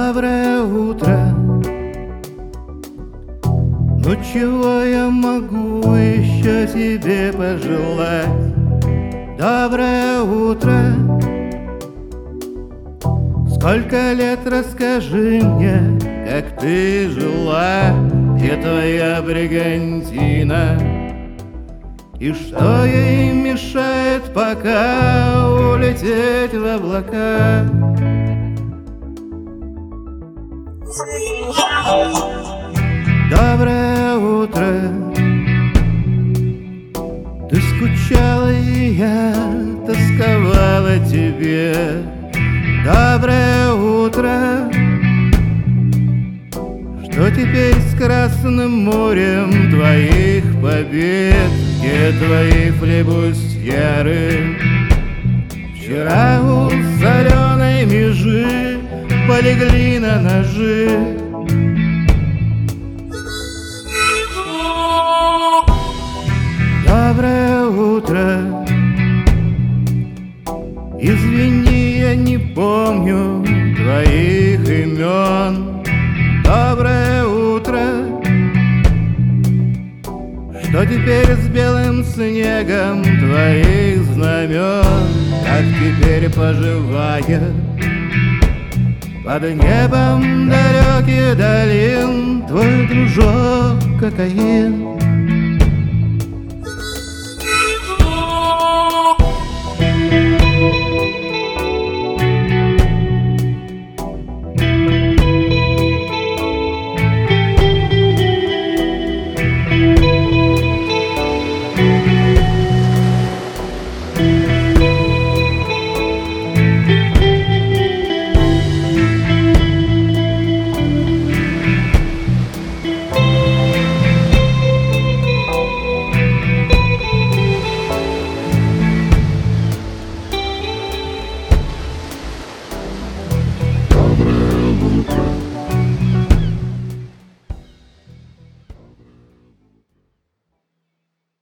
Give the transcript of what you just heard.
Доброе утро. Ну чего я могу еще тебе пожелать? Доброе утро. Сколько лет, расскажи мне, как ты жила, где твоя бригантина, и что ей мешает пока улететь в облака? Доброе утро. Ты скучала, и я тосковала тебе. Доброе утро. Что теперь с Красным морем твоих побед? Где твои флебустьеры? Вчера у соленой межи полегли на ножи. Доброе утро. Извини, я не помню твоих имен. Доброе утро. Что теперь с белым снегом твоих знамен? Как теперь поживает под небом далеких долин твой дружок кокаин?